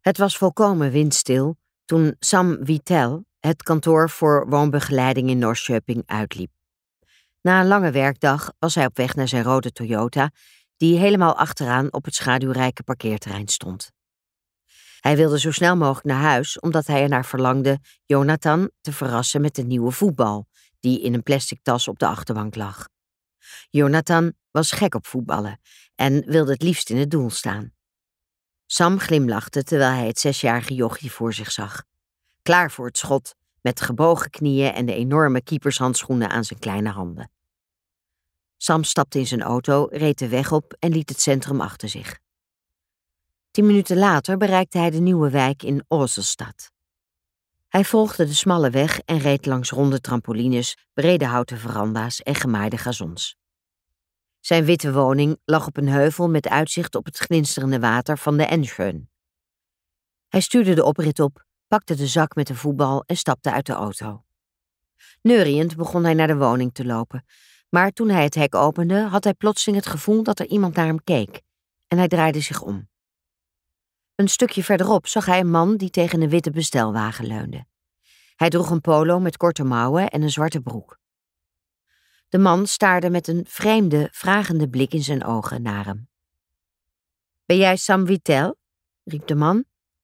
Het was volkomen windstil toen Sam Wittel het kantoor voor woonbegeleiding in Norrköping uitliep. Na een lange werkdag was hij op weg naar zijn rode Toyota, die helemaal achteraan op het schaduwrijke parkeerterrein stond. Hij wilde zo snel mogelijk naar huis, omdat hij ernaar verlangde Jonathan te verrassen met de nieuwe voetbal, die in een plastic tas op de achterbank lag. Jonathan was gek op voetballen en wilde het liefst in het doel staan. Sam glimlachte terwijl hij het 6-jarige jochie voor zich zag. Klaar voor het schot, met gebogen knieën en de enorme keepershandschoenen aan zijn kleine handen. Sam stapte in zijn auto, reed de weg op en liet het centrum achter zich. 10 minuten later bereikte hij de nieuwe wijk in Åsestad. Hij volgde de smalle weg en reed langs ronde trampolines, brede houten veranda's en gemaaide gazons. Zijn witte woning lag op een heuvel met uitzicht op het glinsterende water van de Ensjön. Hij stuurde de oprit op, pakte de zak met de voetbal en stapte uit de auto. Neuriënd begon hij naar de woning te lopen, maar toen hij het hek opende had hij plotseling het gevoel dat er iemand naar hem keek en hij draaide zich om. Een stukje verderop zag hij een man die tegen een witte bestelwagen leunde. Hij droeg een polo met korte mouwen en een zwarte broek. De man staarde met een vreemde, vragende blik in zijn ogen naar hem. Ben jij Sam Wittel? Riep de man.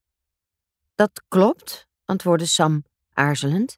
Dat klopt, antwoordde Sam aarzelend.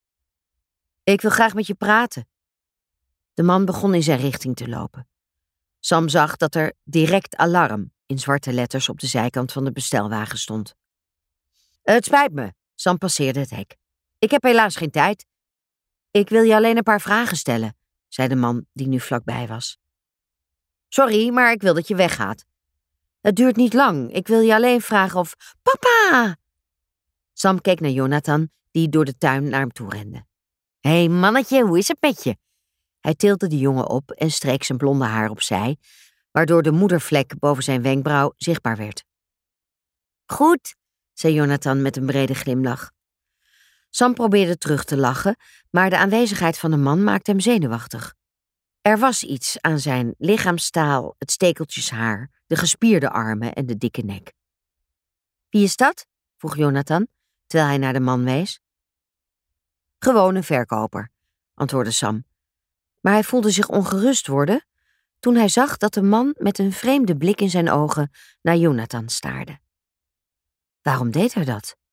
Ik wil graag met je praten. De man begon in zijn richting te lopen. Sam zag dat er direct alarm in zwarte letters op de zijkant van de bestelwagen stond. Het spijt me, Sam passeerde het hek. Ik heb helaas geen tijd. Ik wil je alleen een paar vragen stellen, zei de man die nu vlakbij was. Sorry, maar ik wil dat je weggaat. Het duurt niet lang, ik wil je alleen vragen of... Papa! Sam keek naar Jonathan, die door de tuin naar hem toe rende. Hé, mannetje, hoe is het met je? Hij tilde de jongen op en streek zijn blonde haar opzij, waardoor de moedervlek boven zijn wenkbrauw zichtbaar werd. Goed, zei Jonathan met een brede glimlach. Sam probeerde terug te lachen, maar de aanwezigheid van de man maakte hem zenuwachtig. Er was iets aan zijn lichaamstaal, het stekeltjeshaar, de gespierde armen en de dikke nek. Wie is dat? Vroeg Jonathan, terwijl hij naar de man wees. Gewoon een verkoper, antwoordde Sam. Maar hij voelde zich ongerust worden toen hij zag dat de man met een vreemde blik in zijn ogen naar Jonathan staarde. Waarom deed hij dat?